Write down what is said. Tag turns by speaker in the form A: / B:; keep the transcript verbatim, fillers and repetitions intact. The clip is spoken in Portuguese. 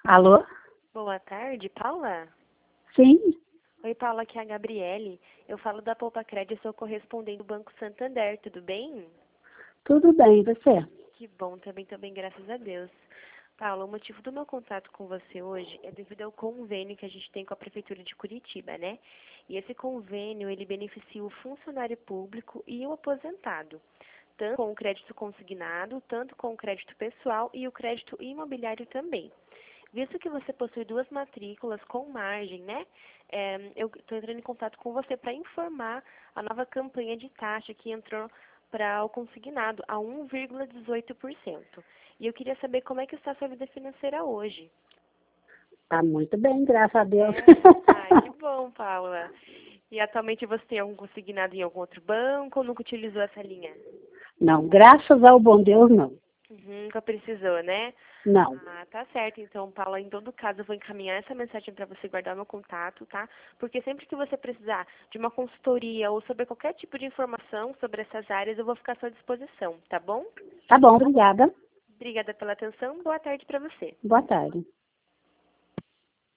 A: Alô?
B: Boa tarde, Paula?
A: Sim?
B: Oi, Paula, aqui é a Gabriele. Eu falo da Poupa Crédito, sou correspondente do Banco Santander, tudo bem?
A: Tudo bem, e você?
B: Que bom, também, também, graças a Deus. Paula, o motivo do meu contato com você hoje é devido ao convênio que a gente tem com a Prefeitura de Curitiba, né? E esse convênio, ele beneficia o funcionário público e o aposentado, tanto com o crédito consignado, tanto com o crédito pessoal e o crédito imobiliário também. Visto que você possui duas matrículas com margem, né? É, eu estou entrando em contato com você para informar a nova campanha de taxa que entrou para o consignado a um vírgula dezoito por cento. E eu queria saber como é que está a sua vida financeira hoje.
A: Tá muito bem, graças a Deus.
B: É? Ai, que bom, Paula. E atualmente você tem algum consignado em algum outro banco ou nunca utilizou essa linha?
A: Não, graças ao bom Deus, não.
B: Uhum, nunca precisou, né?
A: Não.
B: Ah, tá certo. Então, Paula, em todo caso, eu vou encaminhar essa mensagem para você guardar meu contato, tá? Porque sempre que você precisar de uma consultoria ou sobre qualquer tipo de informação sobre essas áreas, eu vou ficar à sua disposição, tá bom?
A: Tá bom, obrigada.
B: Obrigada pela atenção. Boa tarde para você.
A: Boa tarde.